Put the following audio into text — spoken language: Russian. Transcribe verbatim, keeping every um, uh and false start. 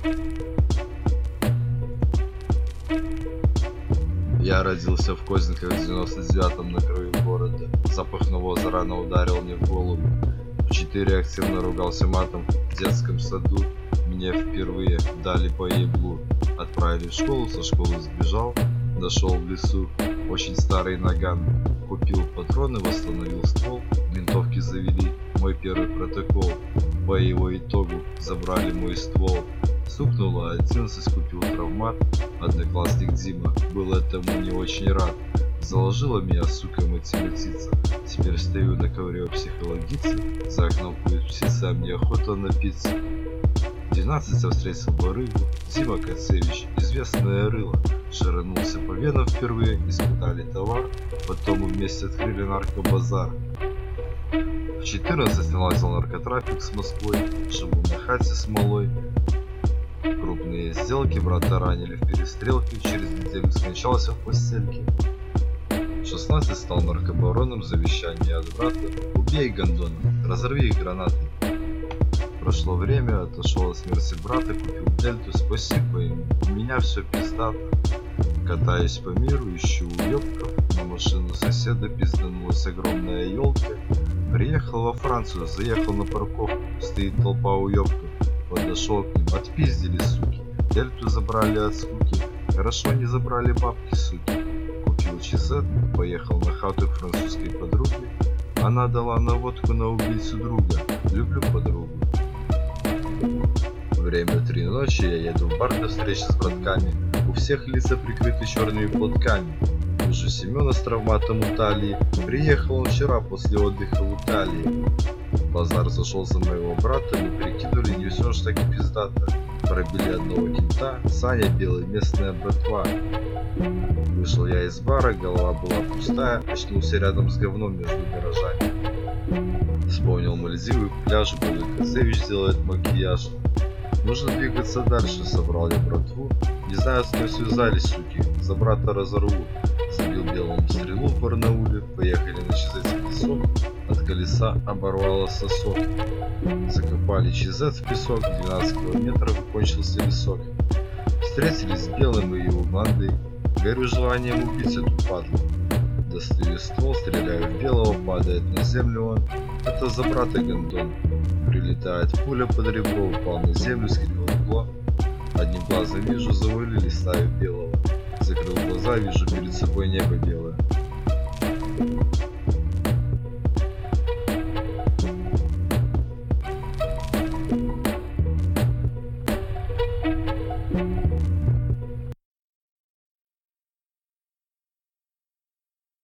Я родился в Козинках в девяносто девятом на краю города. Запах навоза рано ударил мне в голову. В четыре активно ругался матом в детском саду. Мне впервые дали по еблу. Отправили в школу, со школы сбежал. Дошел в лесу, очень старый наган. Купил патроны, восстановил ствол. Винтовки завели, мой первый протокол. По его итогу забрали мой ствол. Стукнуло одиннадцать, купил травмат. Одноклассник Дима был этому не очень рад. Заложила меня, сука, математица. Теперь стою на ковре у психологицы. За окном курит птица, а мне охота напиться. В двенадцать я встретил барыгу. Дима Кацевич, известное рыло. Широнулся по венам впервые, испытали товар. Потом мы вместе открыли наркобазар. В четырнадцать наладил наркотрафик с Москвой. Живу на хате смолой. Крупные сделки, брата ранили в перестрелке. Через неделю скончался в постельке. В шестнадцать стал наркобароном, завещание от брата. Убей гондона, разорви их гранаты. Прошло время, отошел от смерти брата, купил дельту, спасибо ему, у меня все пиздато. Катаюсь по миру, ищу уёбков, на машину соседа пизданулась огромная елка. Приехал во Францию, заехал на парковку, стоит толпа уёбков. Подошел к ним, отпиздили, суки, дельту забрали от скуки, хорошо не забрали бабки, суки. Купил часет, поехал на хату к французской подруге. Она дала наводку на убийцу друга, люблю подругу. Время три ночи, я еду в бар до встречи с братками. У всех лица прикрыты черными платками. Вижу Семена с травматом у талии. Приехал он вчера после отдыха в Италии. В базар зашел за моего брата. Мы прикинули, не все ж таки пиздато. Пробили одного кента, Саня белый, местная братва. Вышел я из бара, голова была пустая. Очнулся рядом с говном между гаражами. Вспомнил Мальдивы, пляж, был Кацевич делает макияж. Нужно двигаться дальше, собрал я братву. Не знаю, с кем связались, суки, за брата разорву. Забил белому стрелу в Барнауле. Поехали на ЧЗ в песок. От колеса оборвало сосок. Закопали ЧЗ в песок. двенадцать километров и кончился лесок. Встретились с белым и его бандой. Горю желанием убить эту падлу. Достаю ствол, стреляю в белого, падает на землю он. Это за брата гондон. Прилетает пуля под ребро, упал на землю, скривил угло. Одним глазом вижу, завалили, ставив белого. Закрыл глаза, вижу перед собой небо белое.